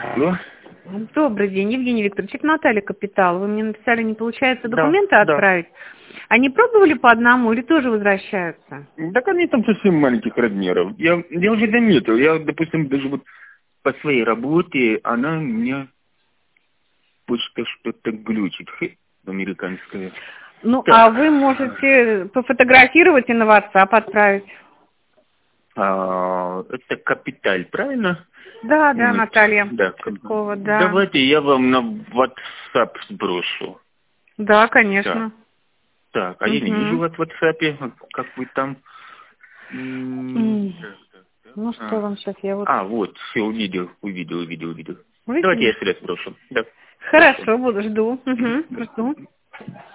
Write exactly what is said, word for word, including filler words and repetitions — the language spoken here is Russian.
Алло? Добрый день, Евгений Викторович, это Наталья Капитал. Вы мне написали, не получается Да, документы да. отправить. Они пробовали по одному или тоже возвращаются? Так они там совсем маленьких размеров. Я, я уже заметил. Я, допустим, даже вот по своей работе, она у меня почта что-то глючит. Хе, американская. Ну, Так. а вы можете пофотографировать и на WhatsApp отправить. А, это Капиталь, правильно? Да, да, М, Наталья Да. Цветкова, да. Давайте я вам на WhatsApp сброшу. Да, Так. конечно. Так, а я не вижу Угу. вас в WhatsApp, как вы там. М, М, так, так, так. Ну, что А. вам сейчас, я вот... А, вот, все, увидел, увидел, увидел, увидел. Давайте Увидели? я сюда сброшу. Да. Хорошо. Хорошо, буду, жду. Угу, жду.